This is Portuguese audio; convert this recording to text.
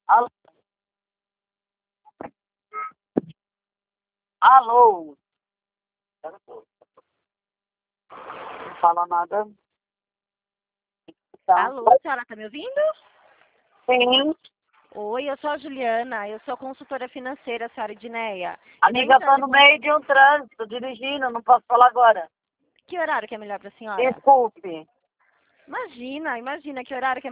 Alô? Alô? Não fala nada. Tá. Alô, a senhora tá me ouvindo? Sim. Oi, eu sou a Juliana, eu sou consultora financeira, a senhora Edneia. Amiga, eu tô no meio de um trânsito, dirigindo, não posso falar agora. Que horário que é melhor pra senhora? Desculpe. Imagina, que horário que é